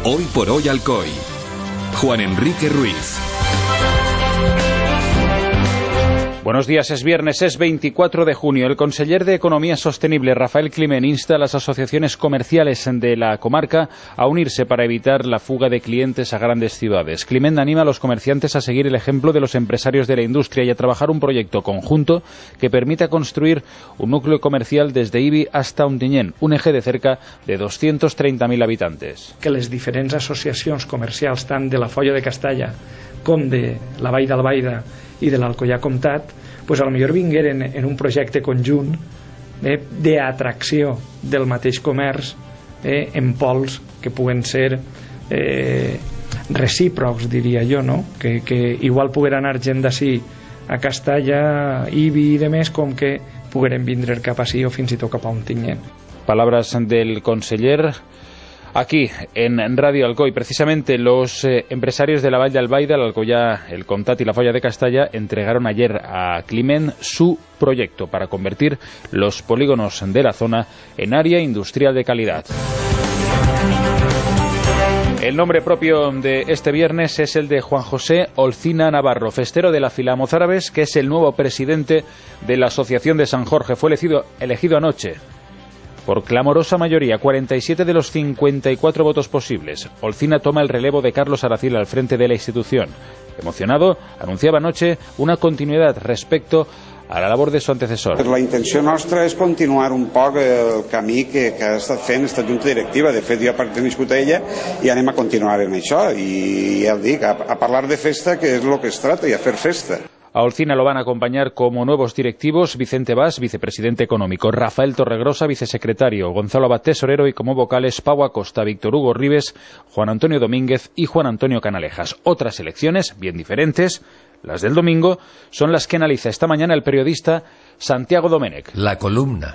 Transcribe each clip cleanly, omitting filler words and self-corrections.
Hoy por hoy Alcoy. Juan Enrique Ruiz. Buenos días, es viernes, es 24 de junio. El conseller de Economía Sostenible, Rafael Climent, insta a las asociaciones comerciales de la comarca a unirse para evitar la fuga de clientes a grandes ciudades. Climent anima a los comerciantes a seguir el ejemplo de los empresarios de la industria y a trabajar un proyecto conjunto que permita construir un núcleo comercial desde Ibi hasta Ontinyent, un eje de cerca de 230.000 habitantes. Que les diferents associacions comercials, tant de la Foia de Castalla com de la Vall d'Albaida i de l'Alcoià Comtat, pues a lo millor vingueren en un projecte conjunt d'atracció del mateix comerç en pols que puguen ser recíprocs, diria jo, no? Que igual poguera anar gent d'ací a Castalla, Ibi i demés, com que pogueren vindre cap ací o fins i tot cap a Ontinyent. Palabras del conseller aquí en Radio Alcoy. Precisamente los empresarios de la Vall d'Albaida, el Alcoià, el Comtat y la Foia de Castalla entregaron ayer a Climent su proyecto para convertir los polígonos de la zona en área industrial de calidad. El nombre propio de este viernes es el de Juan José Olcina Navarro, festero de la fila Mozárabes, que es el nuevo presidente de la Asociación de San Jorge. Fue elegido anoche por clamorosa mayoría, 47 de los 54 votos posibles. Olcina toma el relevo de Carlos Aracil al frente de la institución. Emocionado, anunciaba anoche una continuidad respecto a la labor de su antecesor. La intenció nostra és continuar un poc el camí que ha estat fent esta junta directiva. De fet, jo he pertingut a ella i anem a continuar en això. I ja el dic, a parlar de festa, que és el que es trata, i a fer festa. A Olcina lo van a acompañar como nuevos directivos Vicente Bas, vicepresidente económico, Rafael Torregrosa, vicesecretario, Gonzalo Abad, tesorero, y como vocales Pau Acosta, Víctor Hugo Ribes, Juan Antonio Domínguez y Juan Antonio Canalejas. Otras elecciones, bien diferentes, las del domingo, son las que analiza esta mañana el periodista Santiago Domenech. La columna.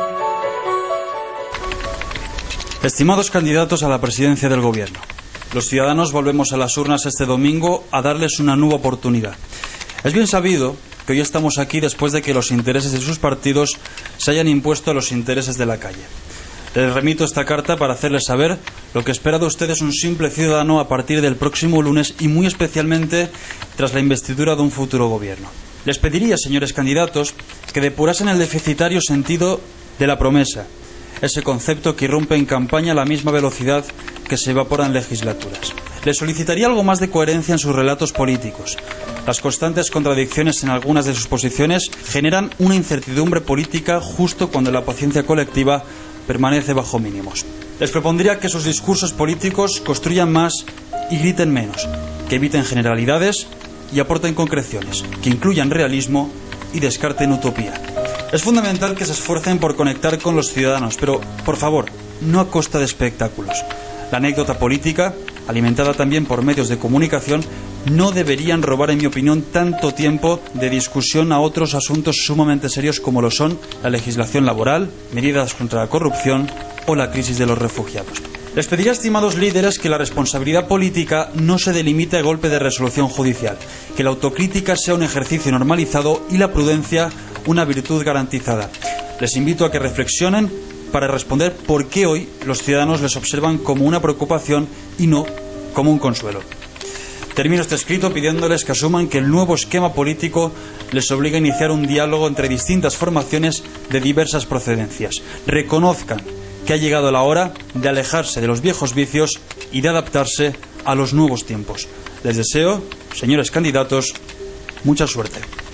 Estimados candidatos a la presidencia del Gobierno, los ciudadanos volvemos a las urnas este domingo a darles una nueva oportunidad. Es bien sabido que hoy estamos aquí después de que los intereses de sus partidos se hayan impuesto a los intereses de la calle. Les remito esta carta para hacerles saber lo que espera de ustedes un simple ciudadano a partir del próximo lunes y muy especialmente tras la investidura de un futuro gobierno. Les pediría, señores candidatos, que depurasen el deficitario sentido de la promesa, ese concepto que irrumpe en campaña a la misma velocidad que se evapora en legislaturas. Les solicitaría algo más de coherencia en sus relatos políticos. Las constantes contradicciones en algunas de sus posiciones generan una incertidumbre política justo cuando la paciencia colectiva permanece bajo mínimos. Les propondría que sus discursos políticos construyan más y griten menos, que eviten generalidades y aporten concreciones, que incluyan realismo y descarten utopía. Es fundamental que se esfuercen por conectar con los ciudadanos, pero, por favor, no a costa de espectáculos. La anécdota política, alimentada también por medios de comunicación, no deberían robar, en mi opinión, tanto tiempo de discusión a otros asuntos sumamente serios como lo son la legislación laboral, medidas contra la corrupción o la crisis de los refugiados. Les pediría, estimados líderes, que la responsabilidad política no se delimite a golpe de resolución judicial, que la autocrítica sea un ejercicio normalizado y la prudencia una virtud garantizada. Les invito a que reflexionen para responder por qué hoy los ciudadanos les observan como una preocupación y no como un consuelo. Termino este escrito pidiéndoles que asuman que el nuevo esquema político les obliga a iniciar un diálogo entre distintas formaciones de diversas procedencias. Reconozcan que ha llegado la hora de alejarse de los viejos vicios y de adaptarse a los nuevos tiempos. Les deseo, señores candidatos, mucha suerte.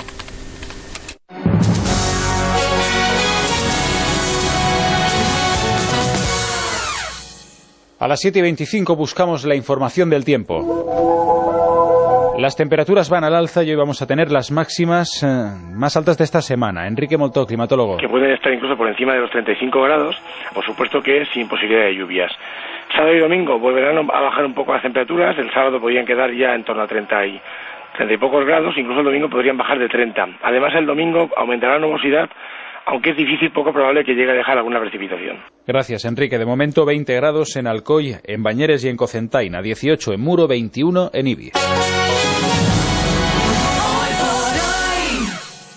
A las 7:25 buscamos la información del tiempo. Las temperaturas van al alza y hoy vamos a tener las máximas más altas de esta semana. Enrique Moltó, climatólogo. Que pueden estar incluso por encima de los 35 grados, por supuesto que sin posibilidad de lluvias. Sábado y domingo volverán a bajar un poco las temperaturas, el sábado podrían quedar ya en torno a 30 y pocos grados, incluso el domingo podrían bajar de 30. Además el domingo aumentará la nubosidad, aunque es difícil, poco probable que llegue a dejar alguna precipitación. Gracias, Enrique. De momento 20 grados en Alcoy, en Bañeres y en Cocentaina, 18 en Muro, 21 en Ibi.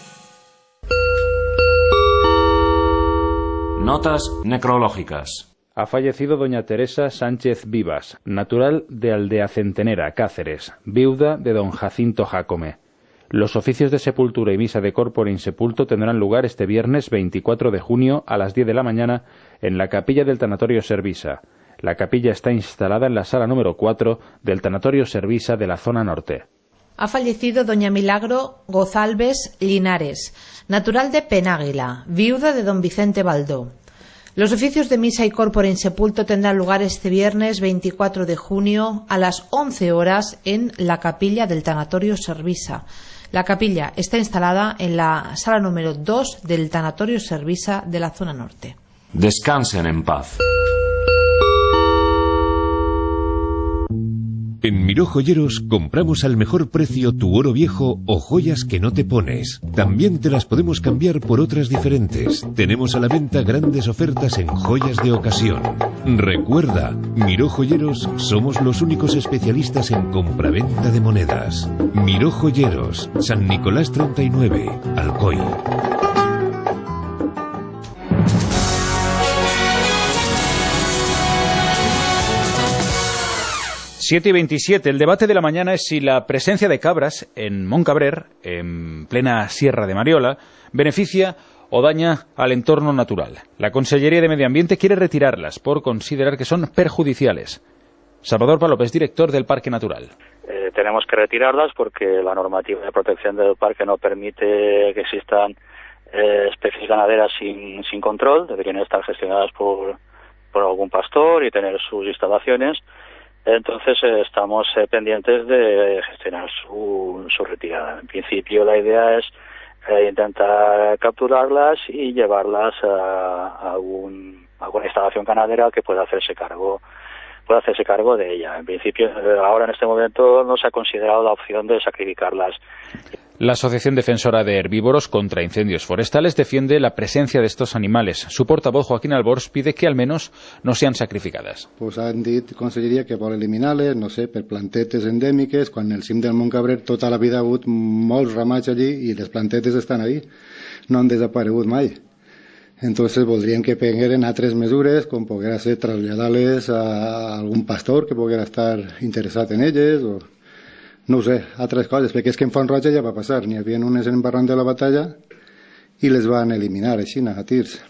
Notas necrológicas. Ha fallecido doña Teresa Sánchez Vivas, natural de Aldea Centenera, Cáceres, viuda de don Jacinto Jácome. Los oficios de sepultura y misa de corpore insepulto tendrán lugar este viernes 24 de junio a las 10 de la mañana en la capilla del Tanatorio Servisa. La capilla está instalada en la sala número 4 del Tanatorio Servisa de la zona norte. Ha fallecido doña Milagro Gozalves Linares, natural de Penáguila, viuda de don Vicente Baldó. Los oficios de misa y corpore insepulto tendrán lugar este viernes 24 de junio a las 11 horas en la capilla del Tanatorio Servisa. La capilla está instalada en la sala número 2 del Tanatorio Servisa de la zona norte. Descansen en paz. En Miró Joyeros compramos al mejor precio tu oro viejo o joyas que no te pones. También te las podemos cambiar por otras diferentes. Tenemos a la venta grandes ofertas en joyas de ocasión. Recuerda, Miró Joyeros somos los únicos especialistas en compraventa de monedas. Miró Joyeros, San Nicolás 39, Alcoy. 7:27. El debate de la mañana es si la presencia de cabras en Moncabrer, en plena Sierra de Mariola, beneficia o daña al entorno natural. La Consellería de Medio Ambiente quiere retirarlas por considerar que son perjudiciales. Salvador Palopes, director del Parque Natural. Tenemos que retirarlas porque la normativa de protección del parque no permite que existan especies ganaderas sin control. Deberían estar gestionadas por algún pastor y tener sus instalaciones. Entonces estamos pendientes de gestionar su retirada. En principio la idea es intentar capturarlas y llevarlas a alguna instalación ganadera que pueda hacerse cargo de ella. En principio, ahora en este momento no se ha considerado la opción de sacrificarlas. La Asociación Defensora de Herbívoros contra Incendios Forestales defiende la presencia de estos animales. Su portavoz, Joaquín Albors, pide que al menos no sean sacrificadas. Pues han dit Conselleria que vol eliminar-les, no sé, per plantetes endèmiques, quan en el cim del Montcabrer tota la vida ha hagut molts ramats allí i les plantetes estan ahí, no han desaparegut mai. Entonces voldríem que prengueren altres mesures, com poguera ser traslladar-les a algun pastor que poguera estar interessat en elles, o no ho sé, altres coses, perquè és que en Font Roja ja va passar, n'hi havia unes en Barranc de la Batalla i les van eliminar així, a tirs.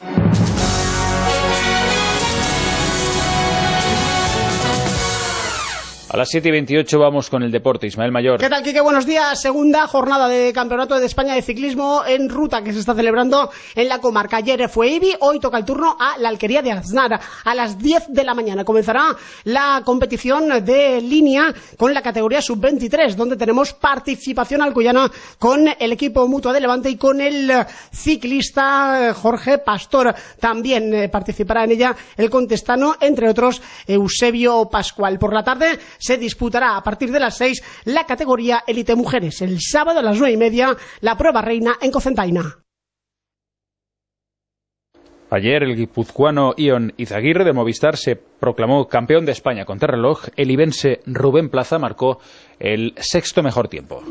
A las 7:28 vamos con el deporte. Ismael Mayor. ¿Qué tal, Quique? Buenos días. Segunda jornada de Campeonato de España de Ciclismo en ruta que se está celebrando en la comarca. Ayer fue Ibi, hoy toca el turno a la Alquería de Aznar. A las 10 de la mañana comenzará la competición de línea con la categoría sub-23, donde tenemos participación alcoyana con el equipo Mutua de Levante y con el ciclista Jorge Pastor. También participará en ella el contestano, entre otros Eusebio Pascual. Por la tarde se disputará a partir de las 6 la categoría Élite Mujeres. El sábado a las 9:30 la prueba reina en Cocentaina. Ayer el guipuzcoano Ion Izaguirre de Movistar se proclamó campeón de España contrarreloj. El ibense Rubén Plaza marcó el sexto mejor tiempo.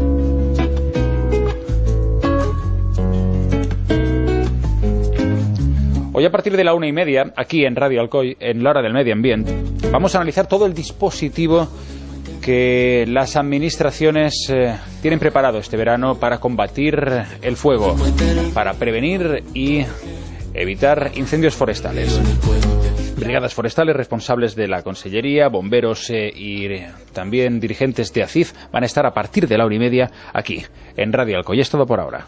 Hoy a partir de la 1:30, aquí en Radio Alcoy, en la hora del medio ambiente, vamos a analizar todo el dispositivo que las administraciones tienen preparado este verano para combatir el fuego, para prevenir y evitar incendios forestales. Brigadas forestales responsables de la Consellería, bomberos y también dirigentes de ACIF van a estar a partir de la 1:30 aquí, en Radio Alcoy. Es todo por ahora.